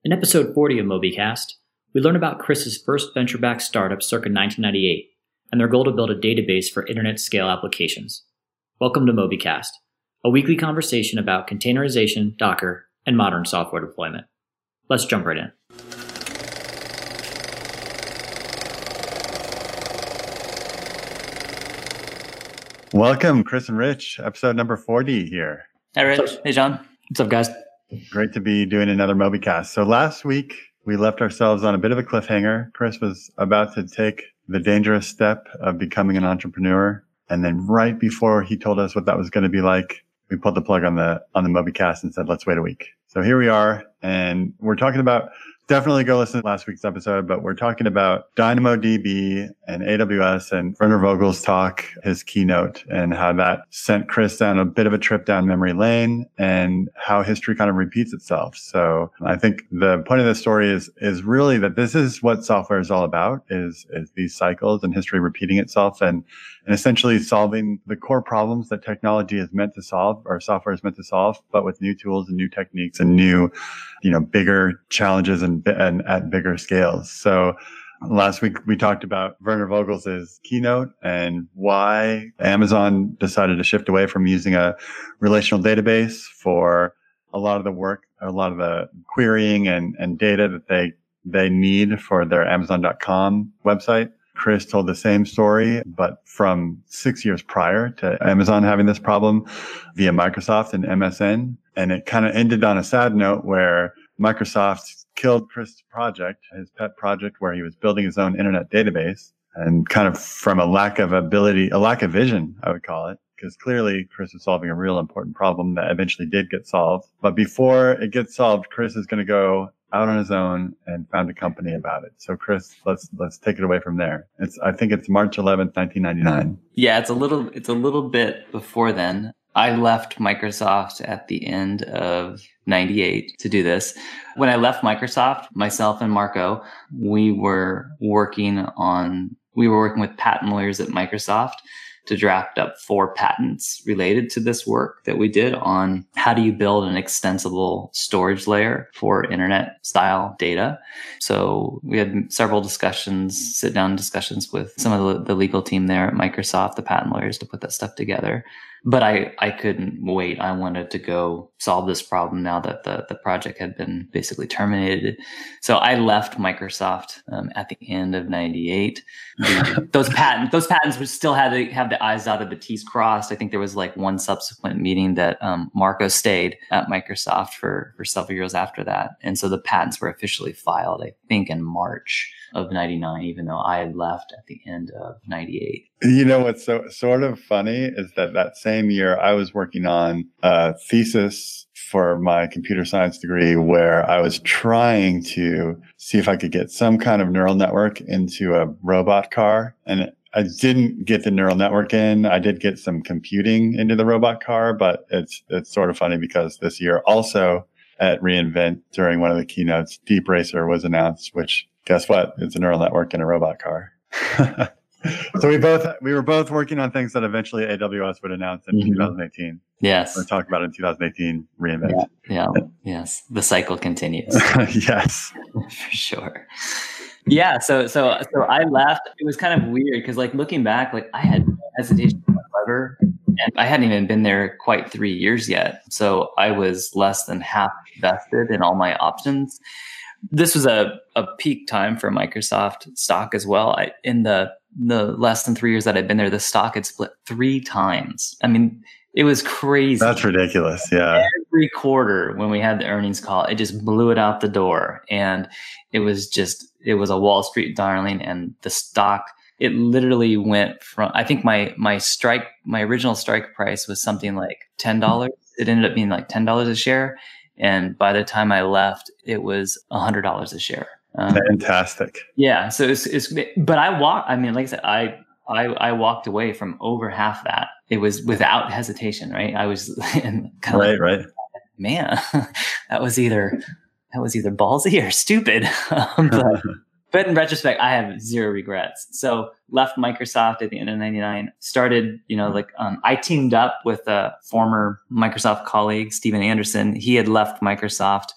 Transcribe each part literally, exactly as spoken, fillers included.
In episode forty of MobyCast, we learn about Chris's first venture-backed startup circa nineteen ninety-eight and their goal to build a database for internet-scale applications. Welcome to MobyCast, a weekly conversation about containerization, Docker, and modern software deployment. Let's jump right in. Welcome, Chris and Rich, episode number forty here. Hey, Rich. Hey, John. What's up, guys? Great to be doing another MobyCast. So last week, we left ourselves on a bit of a cliffhanger. Chris was about to take the dangerous step of becoming an entrepreneur. And then right before he told us what that was going to be like, we pulled the plug on the on the MobyCast and said, let's wait a week. So here we are. And we're talking about, definitely go listen to last week's episode, but we're talking about DynamoDB and A W S and Werner Vogel's talk, his keynote, and how that sent Chris down a bit of a trip down memory lane and how history kind of repeats itself. So I think the point of this story is, is really that this is what software is all about, is, is these cycles and history repeating itself and, and essentially solving the core problems that technology is meant to solve or software is meant to solve, but with new tools and new techniques and new, you know, bigger challenges and, and at bigger scales. So last week we talked about Werner Vogel's keynote and why Amazon decided to shift away from using a relational database for a lot of the work, a lot of the querying and, and data that they, they need for their Amazon dot com website. Chris told the same story, but from six years prior to Amazon having this problem via Microsoft and M S N. And it kind of ended on a sad note where Microsoft killed Chris' project, his pet project where he was building his own internet database, and kind of from a lack of ability, a lack of vision, I would call it, because clearly Chris is solving a real important problem that eventually did get solved. But before it gets solved, Chris is going to go out on his own and found a company about it. So Chris, let's let's take it away from there. It's I think it's March eleventh, nineteen ninety-nine. Yeah, it's a little it's a little bit before then. I left Microsoft at the end of ninety-eight to do this. When I left Microsoft, myself and Marco, we were working on we were working with patent lawyers at Microsoft to draft up four patents related to this work that we did on how do you build an extensible storage layer for internet style data. So we had several discussions, sit down discussions with some of the, the legal team there at Microsoft, the patent lawyers, to put that stuff together. But I, I couldn't wait. I wanted to go solve this problem now that the, the project had been basically terminated. So I left Microsoft um, at the end of ninety-eight. The, those patent those patents would still had to have the I's dotted, the T's crossed. I think there was like one subsequent meeting that um, Marco stayed at Microsoft for, for several years after that. And so the patents were officially filed, I think, in March of ninety-nine, even though I had left at the end of ninety-eight. You know what's so sort of funny is that that same year I was working on a thesis for my computer science degree where I was trying to see if I could get some kind of neural network into a robot car. And I didn't get the neural network in. I did get some computing into the robot car, but it's it's sort of funny because this year also at reInvent during one of the keynotes, Deep Racer was announced, which guess what? It's a neural network in a robot car. So we both we were both working on things that eventually A W S would announce in mm-hmm. twenty eighteen. Yes. We're talking about in twenty eighteen reInvent. Yeah. yeah. Yes. The cycle continues. Yes. For sure. Yeah. So so so I left. It was kind of weird because like looking back, like I had no hesitation whatsoever. And I hadn't even been there quite three years yet. So I was less than half vested in all my options. This was a, a peak time for Microsoft stock as well. I, in the the less than three years that I'd been there, the stock had split three times. I mean, it was crazy. That's ridiculous. Yeah. Every quarter when we had the earnings call, it just blew it out the door. And it was just, it was a Wall Street darling. And the stock, it literally went from, I think my my strike, my original strike price was something like ten dollars. It ended up being like ten dollars a share. And by the time I left, it was one hundred dollars a share. Um, Fantastic. Yeah. So it's, it's, but I walked, I mean, like I said, I, I, I walked away from over half that. It was without hesitation, right? I was kind of right, like, right. Man, that was either, that was either ballsy or stupid. um, but, but in retrospect, I have zero regrets. So left Microsoft at the end of ninety-nine, started, you know, like, um, I teamed up with a former Microsoft colleague, Steven Anderson. He had left Microsoft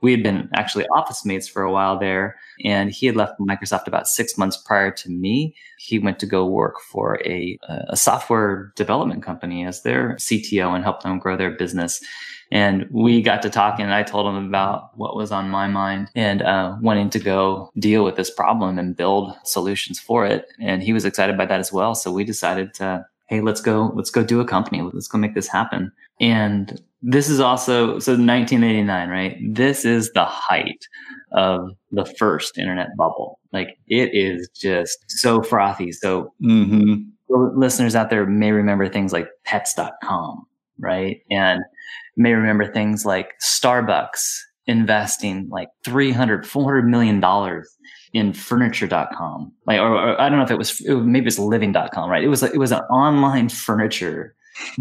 We had been actually office mates for a while there, and he had left Microsoft about six months prior to me. He went to go work for a, a software development company as their C T O and helped them grow their business. And we got to talking, and I told him about what was on my mind and uh, wanting to go deal with this problem and build solutions for it. And he was excited by that as well. So we decided to, hey, let's go, let's go do a company. Let's go make this happen. And this is also, so nineteen eighty-nine, right? This is the height of the first internet bubble. Like, it is just so frothy. So Mm-hmm. listeners out there may remember things like pets dot com, right? And may remember things like Starbucks investing like three hundred, four hundred million dollars in furniture dot com. Like, or, or I don't know if it was, it was maybe it's living dot com, right? It was, it was an online furniture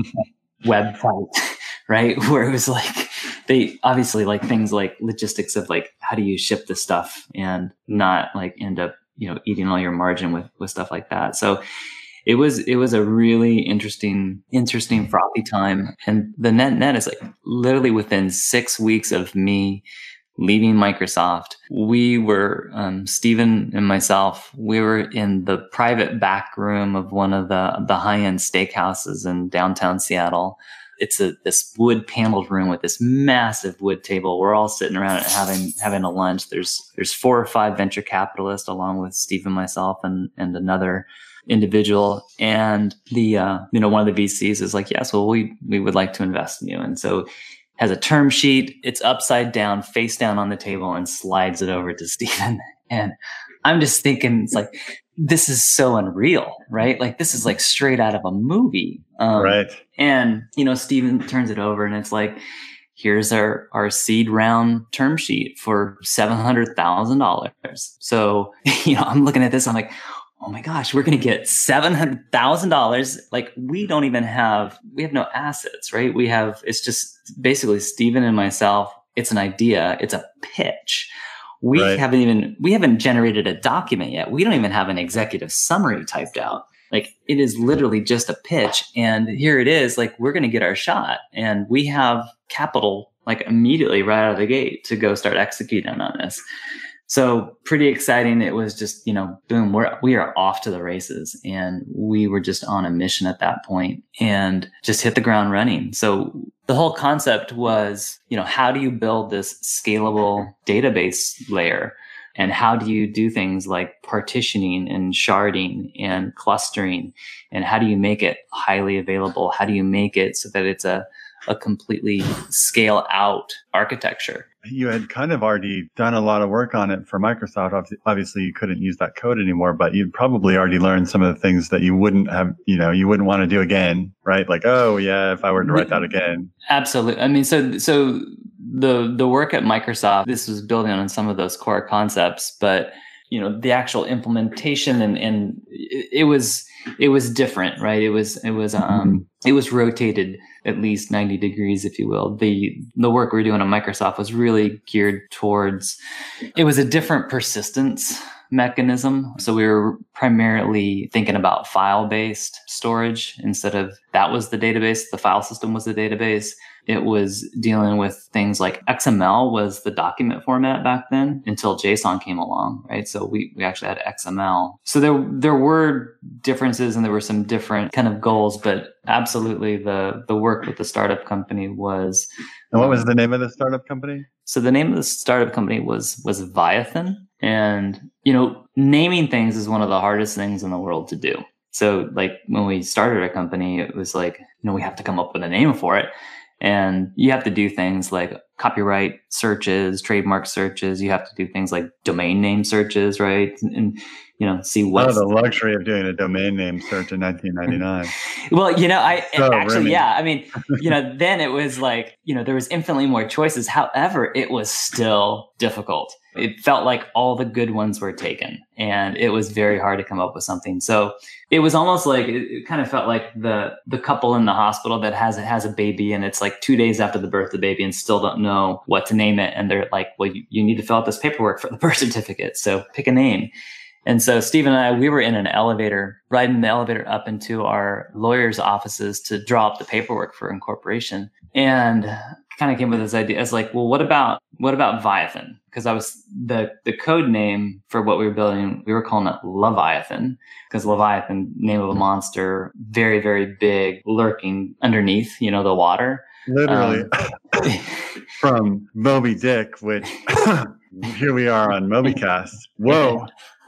website, right? Where it was like, they obviously like things like logistics of like, how do you ship the stuff and not like end up, you know, eating all your margin with, with stuff like that. So it was, it was a really interesting, interesting frothy time. And the net net is like literally within six weeks of me leaving Microsoft, we were, um, Stephen and myself, we were in the private back room of one of the, the high-end steakhouses in downtown Seattle. It's a, this wood paneled room with this massive wood table. We're all sitting around it having, having a lunch. There's, there's four or five venture capitalists along with Steve and myself and, and another individual. And the, uh, you know, one of the V Cs is like, yes, well, we, we would like to invest in you. And so has a term sheet, it's upside down, face down on the table, and slides it over to Stephen. And I'm just thinking, it's like, this is so unreal, right? Like, this is like straight out of a movie. Um, Right. And, you know, Stephen turns it over and it's like, here's our, our seed round term sheet for seven hundred thousand dollars. So, you know, I'm looking at this, I'm like, oh my gosh, we're going to get seven hundred thousand dollars. Like, we don't even have, we have no assets, right? We have, it's just basically Stephen and myself. It's an idea. It's a pitch. We Right. haven't even, we haven't generated a document yet. We don't even have an executive summary typed out. Like, it is literally just a pitch. And here it is, like, we're going to get our shot, and we have capital like immediately right out of the gate to go start executing on this. So pretty exciting. It was just, you know, boom, we're, we are off to the races, and we were just on a mission at that point and just hit the ground running. So the whole concept was, you know, how do you build this scalable database layer? And how do you do things like partitioning and sharding and clustering? And how do you make it highly available? How do you make it so that it's a, a completely scale out architecture? You had kind of already done a lot of work on it for Microsoft. Obvi- Obviously, you couldn't use that code anymore, but you'd probably already learned some of the things that you wouldn't have, you know, you wouldn't want to do again, right? Like, oh yeah, if I were to write that again. Absolutely. I mean, so, so the, the work at Microsoft, this was building on some of those core concepts, but you know, the actual implementation and, and it, it was, it was different, right? It was, it was, um, it was rotated at least ninety degrees, if you will. The, the work we were doing at Microsoft was really geared towards, it was a different persistence mechanism. So we were primarily thinking about file-based storage instead of that was the database. The file system was the database. It was dealing with things like X M L was the document format back then until JSON came along, right? So we, we actually had X M L. So there, there were differences and there were some different kind of goals, but absolutely the, the work with the startup company was. And what was the name of the startup company? So the name of the startup company was, was Viathan. And, you know, naming things is one of the hardest things in the world to do. So like when we started our company, it was like, you know, we have to come up with a name for it. And you have to do things like copyright searches, trademark searches. You have to do things like domain name searches, right? And, and you know, see what. Oh, the luxury of doing a domain name search in nineteen ninety-nine. Well, you know, I So actually, roomy. yeah. I mean, you know, then it was like, you know, there was infinitely more choices. However, it was still difficult. It felt like all the good ones were taken, and it was very hard to come up with something. So it was almost like it, it kind of felt like the the couple in the hospital that has has a baby, and it's like two days after the birth of the baby, and still don't know what to name it. And they're like, "Well, you, you need to fill out this paperwork for the birth certificate, so pick a name." And so Steve and I, we were in an elevator, riding the elevator up into our lawyers' offices to draw up the paperwork for incorporation. And kind of came with this idea. It's like, well, what about what about Viathan? Because I was the the code name for what we were building, we were calling it Leviathan, because Leviathan, name of a monster, very, very big, lurking underneath, you know, the water. Literally. Um, from Moby Dick, which here we are on MobyCast. Whoa.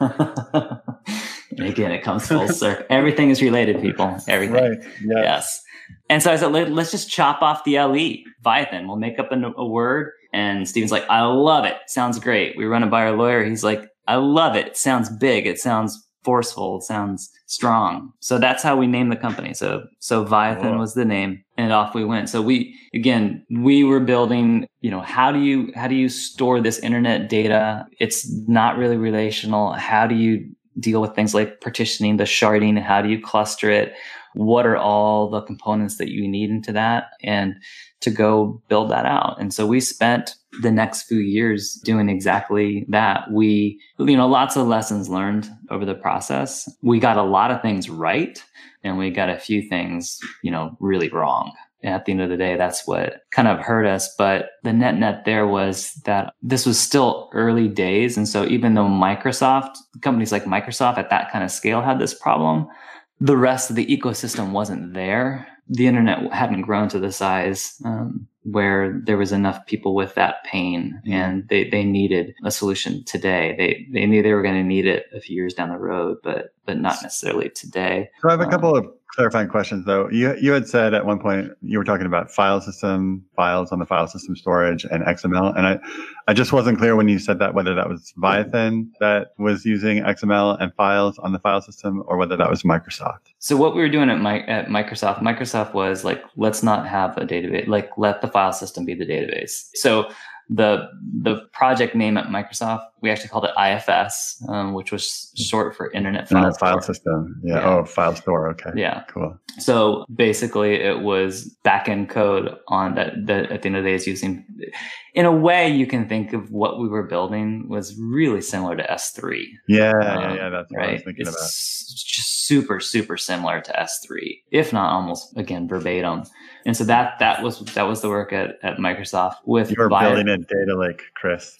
Again, it comes full circle. Everything is related, people. Everything. Right. Yeah. Yes. And so I said, Let, let's just chop off the L E, Viathan. We'll make up a, a word. And Steven's like, I love it. Sounds great. We run it by our lawyer. He's like, I love it. It sounds big. It sounds forceful. It sounds strong. So that's how we named the company. So, so Viathan Whoa. was the name, and off we went. So we, again, we were building, you know, how do you, how do you store this internet data? It's not really relational. How do you deal with things like partitioning, the sharding? How do you cluster it? What are all the components that you need into that? And to go build that out. And so we spent the next few years doing exactly that. We, you know, lots of lessons learned over the process. We got a lot of things right, and we got a few things, you know, really wrong. And at the end of the day, that's what kind of hurt us. But the net net there was that this was still early days. And so even though Microsoft, companies like Microsoft at that kind of scale had this problem, the rest of the ecosystem wasn't there. The internet hadn't grown to the size um, where there was enough people with that pain, and they, they needed a solution today. They they knew they were going to need it a few years down the road, but but not necessarily today. So I have a Um, couple of clarifying questions, though. You you had said at one point you were talking about file system, files on the file system storage, and X M L, and I I just wasn't clear when you said that whether that was Viathan that was using X M L and files on the file system, or whether that was Microsoft. So what we were doing at, my, at Microsoft, Microsoft was like, let's not have a database, like let the file system be the database. So the the project name at Microsoft, we actually called it I F S, um, which was short for Internet File Internet Store. file system. Yeah. Yeah. Oh, file store. Okay. Yeah. Cool. So basically it was backend code on that, that at the end of the day is using, in a way you can think of what we were building was really similar to S three. Yeah. Um, yeah. Yeah. That's what right? I was thinking it's about. just super, super similar to S three, if not almost, again, verbatim. And so that that was that was the work at, at Microsoft with You were Vi- building a data lake, Chris.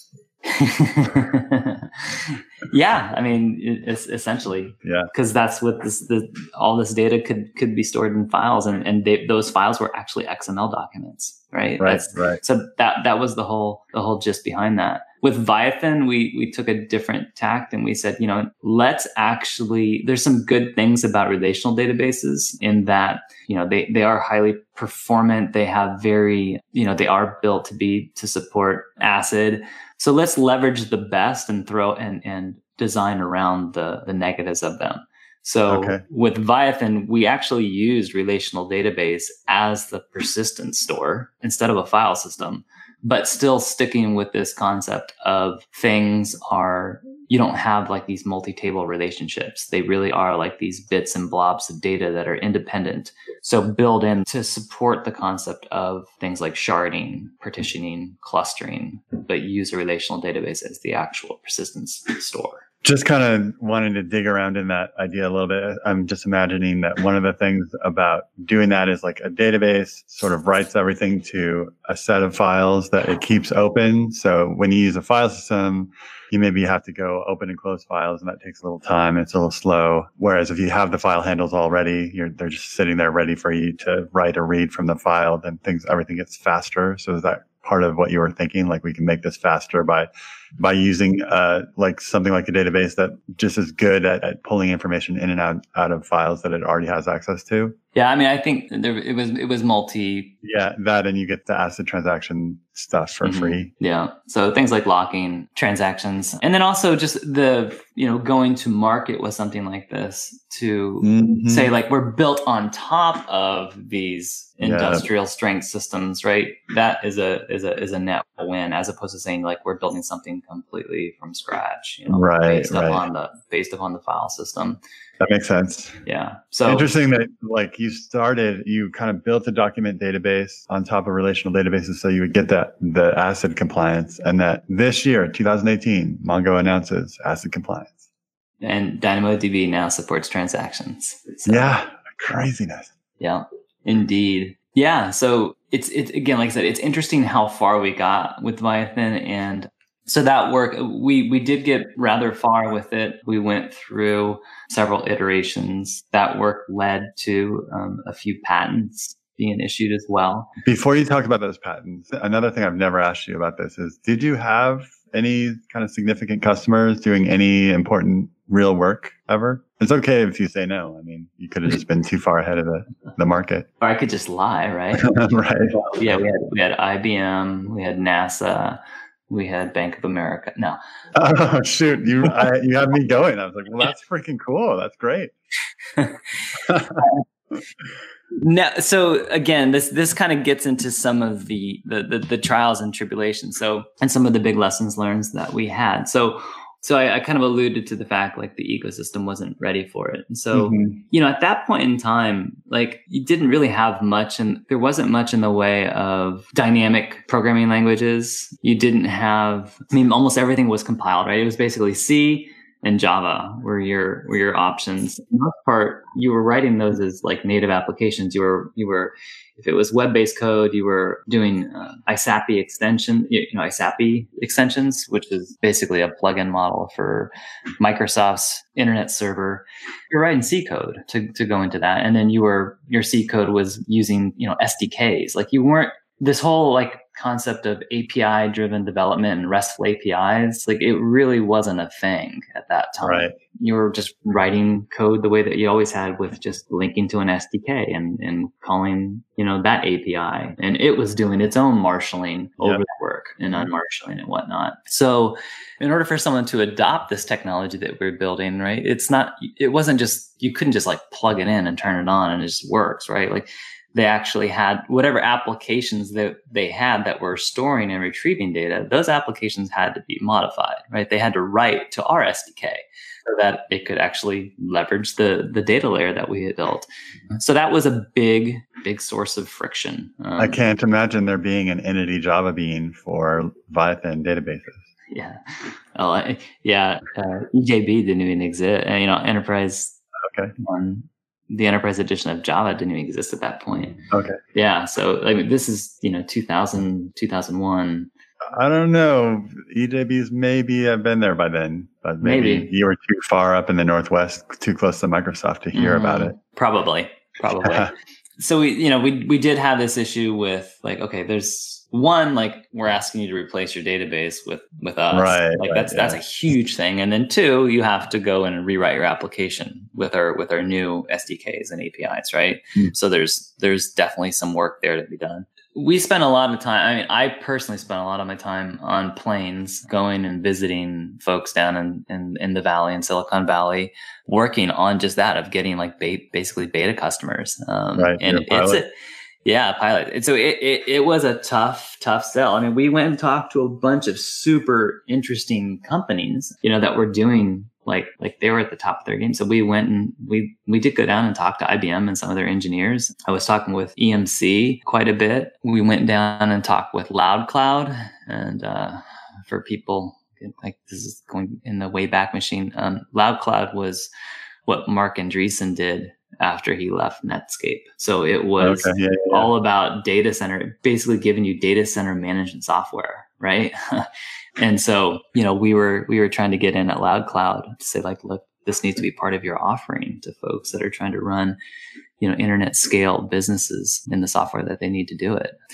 Yeah, I mean, it, it's essentially, Yeah. because that's what this, the, all this data could could be stored in files, and and they, those files were actually X M L documents, right? Right. That's, Right. So that that was the whole the whole gist behind that. With Viathan, we we took a different tact, and we said, you know, let's actually, there's some good things about relational databases in that, you know, they they are highly performant. They have very, you know, they are built to be to support ACID. So let's leverage the best and throw and and design around the the negatives of them. So Okay. with Viathan, we actually used relational database as the persistent store instead of a file system, but still sticking with this concept of things are, you don't have like these multi-table relationships. They really are like these bits and blobs of data that are independent. So build in to support the concept of things like sharding, partitioning, clustering, but use a relational database as the actual persistence store. Just kind of wanting to dig around in that idea a little bit. I'm just imagining that one of the things about doing that is like a database sort of writes everything to a set of files that it keeps open. So when you use a file system, you maybe have to go open and close files, and that takes a little time. It's a little slow. Whereas if you have the file handles already, you're, they're just sitting there ready for you to write or read from the file, then things, everything gets faster. So is that part of what you were thinking? Like we can make this faster by by using uh, like something like a database that just is good at, at pulling information in and out, out of files that it already has access to. Yeah, I mean, I think there, it was it was multi. Yeah, that, and you get the ACID transaction stuff for Mhm. free. Yeah, so things like locking transactions, and then also just the, you know, going to market with something like this to Mhm. say like we're built on top of these Yeah. industrial strength systems, right? That is a is a is a net win, as opposed to saying like we're building something completely from scratch, you know, Right, based right. upon the based upon the file system. That makes sense. Yeah. So Interesting that like you started, you kind of built a document database on top of relational databases so you would get that the ACID compliance, and that this year, twenty eighteen, Mongo announces ACID compliance. and DynamoDB now supports transactions. So, Yeah, craziness. Yeah, indeed. Yeah. So it's, it's again, like I said, it's interesting how far we got with Viathan. And so that work, we, we did get rather far with it. We went through several iterations. That work led to um, a few patents being issued as well. Before you talk about those patents, another thing I've never asked you about this is, did you have any kind of significant customers doing any important real work ever? It's okay if you say no. I mean, you could have just been too far ahead of the, the market. Or I could just lie, right? Right. Yeah, we had, we had I B M, we had NASA, we had Bank of America. No. Oh, shoot. You, I, you had me going. I was like, well, that's freaking cool. That's great. No, so again, this this kind of gets into some of the, the the the trials and tribulations. So, and some of the big lessons learned that we had. So, so I, I kind of alluded to the fact like the ecosystem wasn't ready for it. And so, mm-hmm. you know, at that point in time, like you didn't really have much, and there wasn't much in the way of dynamic programming languages. You didn't have, I mean, almost everything was compiled, right? It was basically C and Java were your were your options. For the most part, you were writing those as like native applications. You were you were if it was web-based code, you were doing uh, ISAPI extension, you know, ISAPI extensions, which is basically a plugin model for Microsoft's internet server. You're writing C code to to go into that, and then you were your C code was using you know S D Ks. Like you weren't this whole like concept of A P I driven development and RESTful A P Is, like it really wasn't a thing at that time. Right. You were just writing code the way that you always had with just linking to an S D K and, and calling, you know, that A P I. And it was doing its own marshaling over yep. the work and unmarshaling and whatnot. So in order for someone to adopt this technology that we're building, right, it's not, it wasn't just, you couldn't just like plug it in and turn it on and it just works, right? Like they actually had whatever applications that they had that were storing and retrieving data, those applications had to be modified, right? They had to write to our S D K so that it could actually leverage the, the data layer that we had built. So that was a big, big source of friction. Um, I can't imagine there being an entity Java bean for Viathan databases. Yeah. Oh, I, yeah. Uh, E J B didn't even exist. Uh, you know, enterprise. Okay. One, the enterprise edition of Java didn't even exist at that point. Okay. Yeah. So like this is, you know, two thousand, two thousand one. I don't know. E J Bs maybe have been there by then, but maybe, maybe. you were too far up in the Northwest, too close to Microsoft to hear mm-hmm. about it. Probably. Probably. So we, you know, we, we did have this issue with like, okay, there's one, like we're asking you to replace your database with, with us. Right. Like right, that's, yeah. that's a huge thing. And then two, you have to go and rewrite your application with our, with our new S D Ks and A P Is. Right. Mm. So there's, there's definitely some work there to be done. We spent a lot of time. I mean, I personally spent a lot of my time on planes, going and visiting folks down in, in, in the Valley, in Silicon Valley, working on just that of getting like ba- basically beta customers. Um, right. And it's a, yeah, pilot. And so it, it, it was a tough, tough sell. I mean, we went and talked to a bunch of super interesting companies, you know, that were doing like, like they were at the top of their game. So we went and we, we did go down and talk to I B M and some of their engineers. I was talking with E M C quite a bit. We went down and talked with LoudCloud, and, uh, for people like this is going in the Wayback Machine. Um, LoudCloud was what Mark Andreessen did after he left Netscape. So it was okay, yeah, yeah. all about data center, basically giving you data center management software, right? And so, you know, we were we were trying to get in at LoudCloud to say like, look, this needs to be part of your offering to folks that are trying to run, you know, internet scale businesses in the software that they need to do it.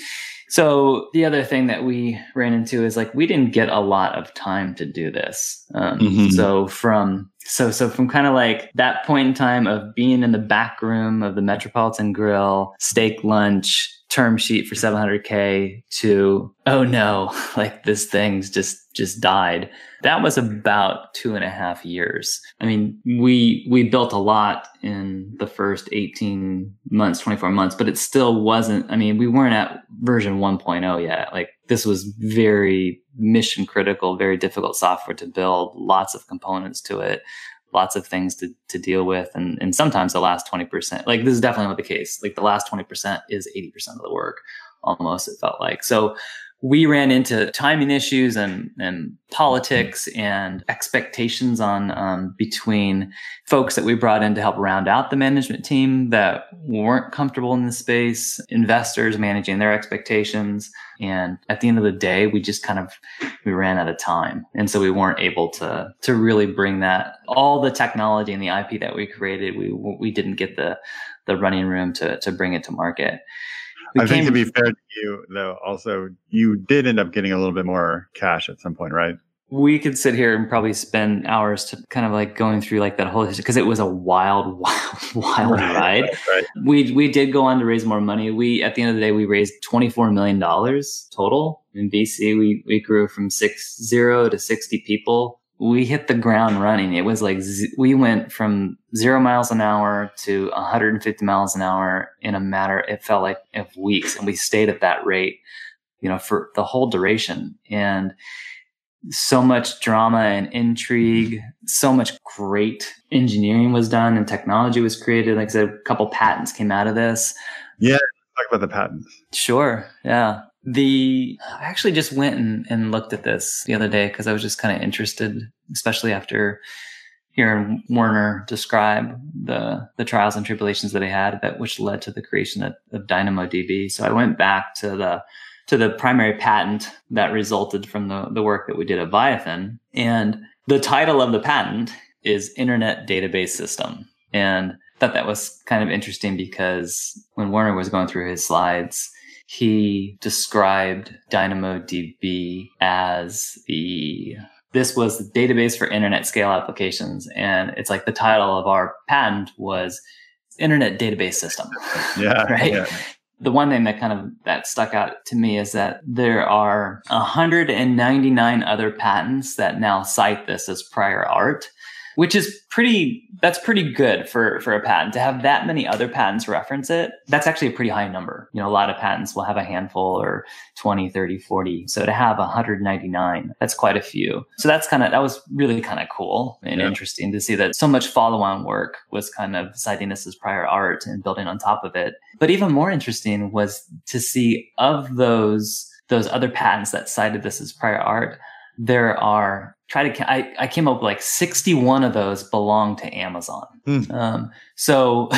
So the other thing that we ran into is like, we didn't get a lot of time to do this. Um, mm-hmm. So from, so, so from kind of like that point in time of being in the back room of the Metropolitan Grill, steak lunch, term sheet for seven hundred K to, oh no, like this thing's just, just died. That was about two and a half years. I mean, we, we built a lot in the first eighteen months, twenty-four months, but it still wasn't, I mean, we weren't at version one point oh yet. Like this was very mission critical, very difficult software to build, lots of components to it, lots of things to, to deal with. And, and sometimes the last twenty percent, like this is definitely not the case. Like the last twenty percent is eighty percent of the work almost, it felt like. So we ran into timing issues and, and politics and expectations on um, between folks that we brought in to help round out the management team that weren't comfortable in the space, investors managing their expectations. And at the end of the day, we just kind of, we ran out of time. And so we weren't able to, to really bring that, all the technology and the I P that we created, we, we didn't get the, the running room to, to bring it to market. We I think came, to be fair to you, though, also, you did end up getting a little bit more cash at some point, right? We could sit here and probably spend hours to kind of like going through like that whole history because it was a wild, wild, wild Right, ride. right, right. We we did go on to raise more money. We at the end of the day we raised twenty-four million dollars total in V C. We we grew from six zero to sixty people. We hit the ground running. It was like z- we went from zero miles an hour to one hundred fifty miles an hour in a matter. It felt like of weeks, and we stayed at that rate, you know, for the whole duration. And so much drama and intrigue, so much great engineering was done and technology was created. Like I said, a couple patents came out of this. Yeah, talk about the patents. Sure. Yeah. The I actually just went and, and looked at this the other day because I was just kind of interested, especially after hearing Werner describe the the trials and tribulations that he had, that which led to the creation of, of DynamoDB. So I went back to the to the primary patent that resulted from the, the work that we did at Viathan. And the title of the patent is Internet Database System. And I thought that was kind of interesting because when Werner was going through his slides, he described DynamoDB as the, this was the database for internet scale applications. And it's like the title of our patent was Internet Database System. Yeah. Right. Yeah. The one thing that kind of that stuck out to me is that there are one hundred ninety-nine other patents that now cite this as prior art, which is pretty, that's pretty good for, for a patent to have that many other patents reference it. That's actually a pretty high number. You know, a lot of patents will have a handful or twenty, thirty, forty. So to have one hundred ninety-nine, that's quite a few. So that's kind of, that was really kind of cool and yeah. interesting to see that so much follow-on work was kind of citing this as prior art and building on top of it. But even more interesting was to see of those, those other patents that cited this as prior art, there are, try to, I, I came up with like sixty-one of those belong to Amazon. Hmm. Um, so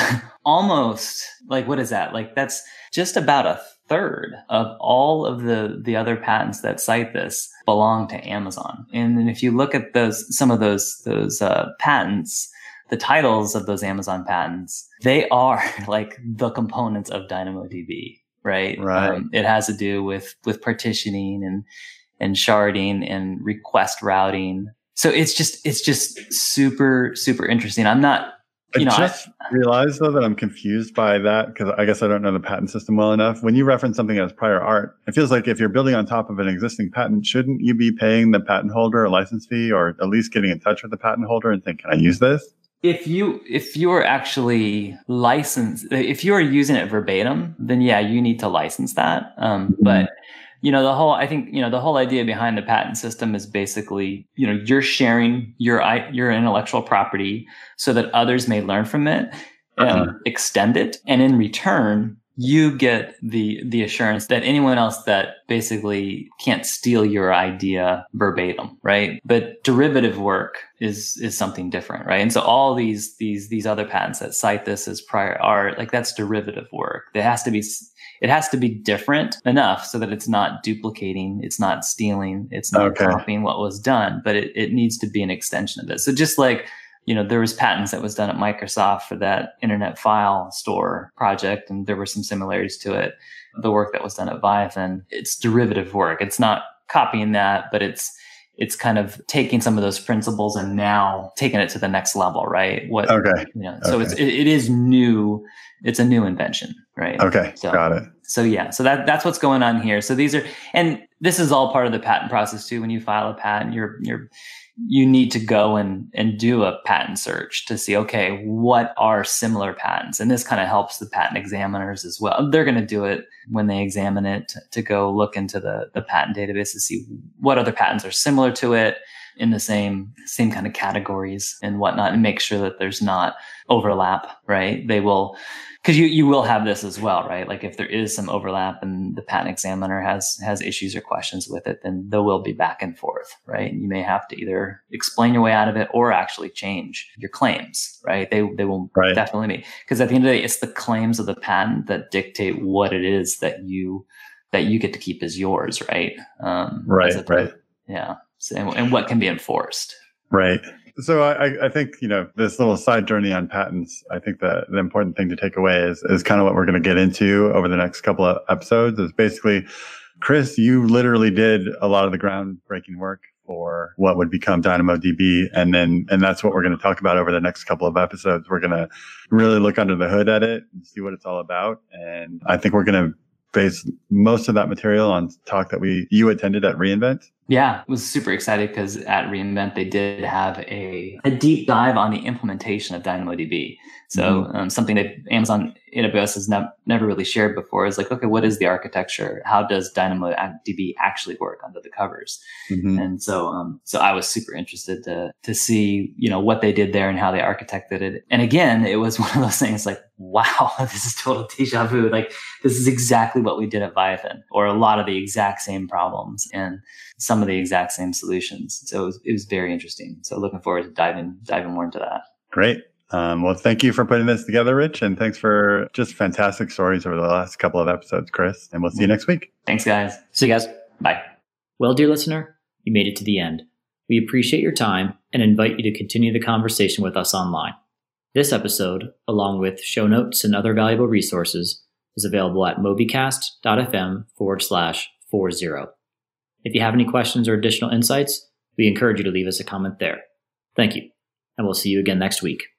almost like, what is that? Like that's just about a third of all of the, the other patents that cite this belong to Amazon. And then if you look at those, some of those, those, uh, patents, the titles of those Amazon patents, they are like the components of DynamoDB, right? Right. Um, it has to do with, with partitioning and, and sharding and request routing. So it's just, it's just super, super interesting. I'm not, you I know, just I, realized though that I'm confused by that because I guess I don't know the patent system well enough. When you reference something as prior art, it feels like if you're building on top of an existing patent, shouldn't you be paying the patent holder a license fee or at least getting in touch with the patent holder and saying, can I use this? If you, if you're actually licensed, if you're using it verbatim, then yeah, you need to license that. Um, but you know, the whole, I think, you know, the whole idea behind the patent system is basically, you know, you're sharing your, your intellectual property so that others may learn from it and Uh-huh. extend it. And in return, you get the, the assurance that anyone else that basically can't steal your idea verbatim, right? But derivative work is, is something different, right? And so all these, these, these other patents that cite this as prior art, like that's derivative work. It has to be, it has to be different enough so that it's not duplicating, it's not stealing, it's not Okay. copying what was done, but it, it needs to be an extension of it. So just like, you know, there was patents that was done at Microsoft for that internet file store project, and there were some similarities to it. The work that was done at Viathan, it's derivative work. It's not copying that, but it's it's kind of taking some of those principles and now taking it to the next level, right? What Okay. you know, so Okay. it's it, it is new. It's a new invention, right? Okay. So, Got it. So yeah, so that that's what's going on here. So these are, and this is all part of the patent process too. When you file a patent, you're you're you need to go and, and do a patent search to see, okay, what are similar patents? And this kind of helps the patent examiners as well. They're going to do it when they examine it to, to go look into the, the patent database to see what other patents are similar to it in the same same kind of categories and whatnot, and make sure that there's not overlap, right? They will, because you you will have this as well, right? Like if there is some overlap and the patent examiner has has issues or questions with it, then there will be back and forth, right? You may have to either explain your way out of it or actually change your claims, right? They they will right. definitely be, because at the end of the day, it's the claims of the patent that dictate what it is that you that you get to keep as yours, right? Um, right, a, right. Yeah. So, and, and what can be enforced. Right. So I, I think, you know, this little side journey on patents, I think that the important thing to take away is, is kind of what we're going to get into over the next couple of episodes is basically, Chris, you literally did a lot of the groundbreaking work for what would become DynamoDB. And then, and that's what we're going to talk about over the next couple of episodes. We're going to really look under the hood at it and see what it's all about. And I think we're going to base most of that material on talk that we you attended at reInvent. Yeah, I was super excited because at reInvent they did have a, a deep dive on the implementation of DynamoDB. So mm-hmm. um, something that Amazon A W S has ne- never really shared before is like, okay, what is the architecture? How does DynamoDB actually work under the covers? Mm-hmm. And so, um, so I was super interested to to see, you know, what they did there and how they architected it. And again, it was one of those things like, wow, this is total deja vu. Like this is exactly what we did at Viathan, or a lot of the exact same problems and some of the exact same solutions. So it was, it was very interesting. So looking forward to diving diving more into that. Great. Um, well, thank you for putting this together, Rich. And thanks for just fantastic stories over the last couple of episodes, Chris. And we'll see you next week. Thanks, guys. See you guys. Bye. Well, dear listener, you made it to the end. We appreciate your time and invite you to continue the conversation with us online. This episode, along with show notes and other valuable resources, is available at mobicast.fm forward slash 40. If you have any questions or additional insights, we encourage you to leave us a comment there. Thank you, and we'll see you again next week.